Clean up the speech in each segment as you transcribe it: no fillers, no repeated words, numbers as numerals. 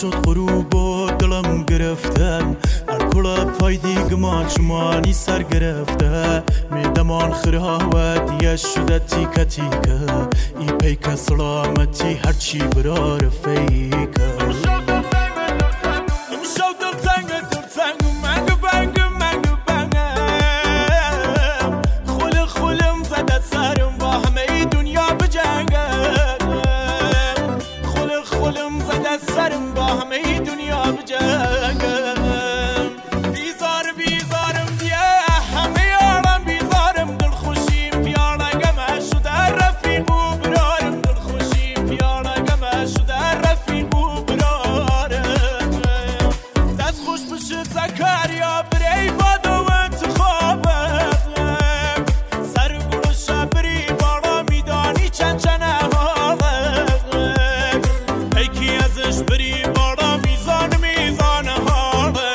شد غروب و دلم گرفته الکل پای دیگمان شمانی سر گرفته میدمان خراوت یه شده تیکه تیکه ای پیک سلامتی هرچی برا رفیکه سرم با همه دنیا بجنگم بیزارم دیه همه یارم بیزارم دل خوشیم پیانگم شده رفیق و برارم دل خوشیم پیانگم شده رفیق و برارم دست خوش بشه زکریا بری باد و انتخابم سر گل شبری بارا میدانی چند بری بارا میزان حاله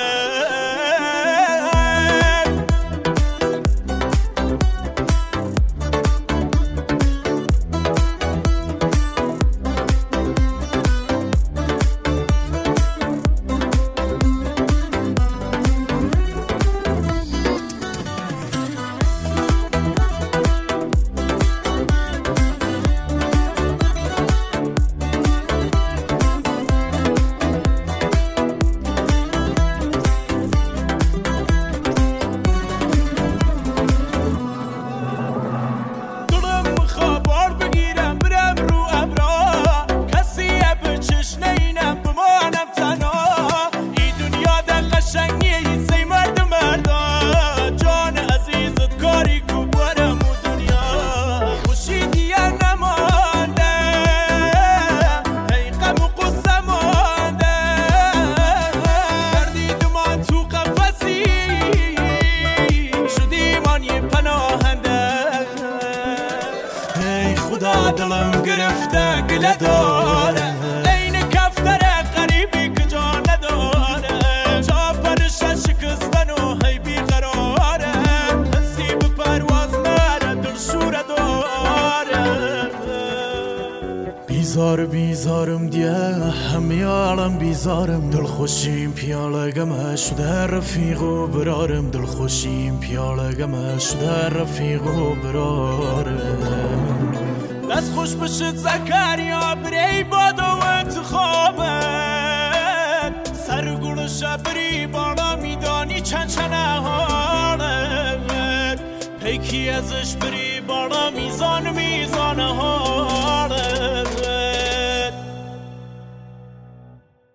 دلم گرفته گله داره این کفتر غریبی که جا نداره جا پرش شکستن و هی بیقراره حسی به پرواز نره دل شوره داره بیزارم دیه همه عالم بیزارم دل خوشیم پیاله گمه شده رفیق و برارم دل خوشیم پیاله گمه شده رفیق و برارم دست خوش بشد زکریا بری باد و انتخابت سر گل شبری بالا میدانی چند حالت پیکی ازش بری بالا میزان حالت